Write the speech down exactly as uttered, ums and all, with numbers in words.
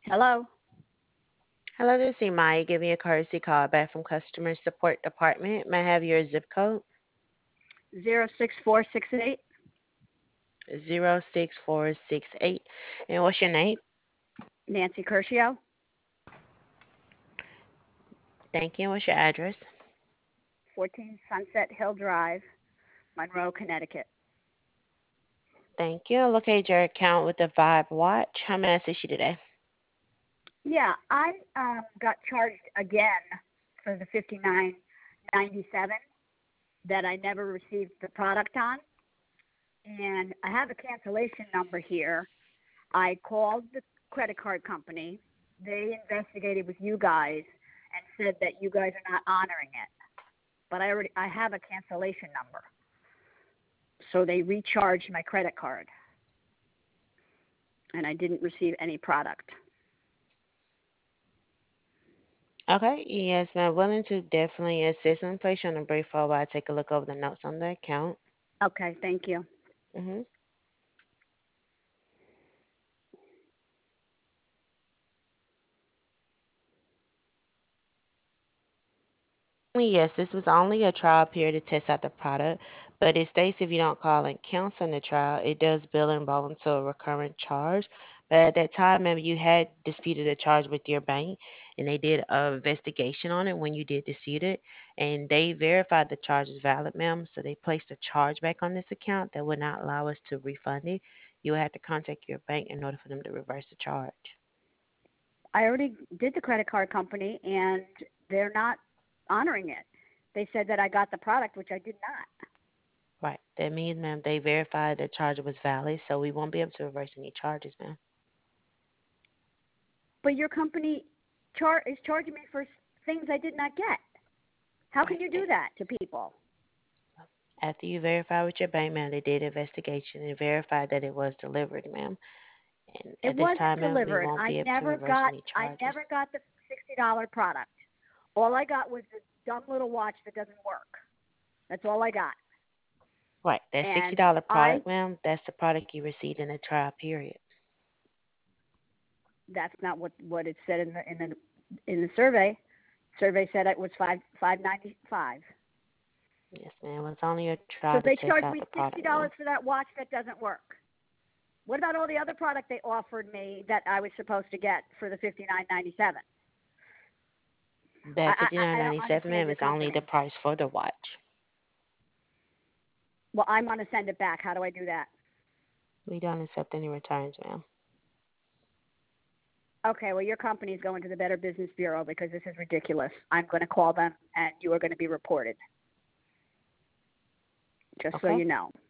Hello, Hello, this is Maya giving you a courtesy call back from customer support department. May I have your zip code? zero six four six eight. Zero six four six eight. And what's your name? Nancy Curcio, Thank you. And what's your address? fourteen Sunset Hill Drive, Monroe, Connecticut. Thank you. Locate your account with the Vibe Watch. How may I assist you today? Yeah, I um, got charged again for the fifty nine ninety seven that I never received the product on, and I have a cancellation number here. I called the credit card company. They investigated with you guys and said that you guys are not honoring it. But I already I have a cancellation number, so they recharged my credit card, and I didn't receive any product. Okay. Yes, ma'am. Willing to definitely assist and place you on a brief hold while I take a look over the notes on the account. Okay, thank you. Mm-hmm. Yes, this was only a trial period to test out the product, but it states if you don't call and cancel the trial, it does bill and roll into a recurring charge. But at that time, maybe you had disputed a charge with your bank, and they did a investigation on it when you did dispute it, and they verified the charge is valid, ma'am. So they placed a charge back on this account that would not allow us to refund it. You would have to contact your bank in order for them to reverse the charge. I already did the credit card company, and they're not honoring it. They said that I got the product, which I did not. Right. That means, ma'am, they verified the charge was valid, so we won't be able to reverse any charges, ma'am. But your company char- is charging me for things I did not get. How can Right. you And do that to people? after you verify with your bank, ma'am, they did an investigation and verified that it was delivered, ma'am. And It at this wasn't time, ma'am, we delivered. won't I be able to never reverse got. any I charges. never got the sixty dollar product. All I got was this dumb little watch that doesn't work. That's all I got. Right. That sixty And dollar I product, ma'am, that's the product you received in the trial period. that's not what what it said in the in the in the survey. Survey said it was five five ninety five. Yes, ma'am. It's only a trial So to they test charged out me the sixty product, dollars ma'am. for that watch that doesn't work. What about all the other product they offered me that I was supposed to get for the fifty nine ninety seven? I, That fifty I nine I don't ninety seven, understand ma'am, your is only the company. price for the watch. Well, I'm going to send it back. How do I do that? We don't accept any returns, ma'am. Okay, well, your company's going to the Better Business Bureau because this is ridiculous. I'm going to call them, and you are going to be reported. Just so Okay. you know.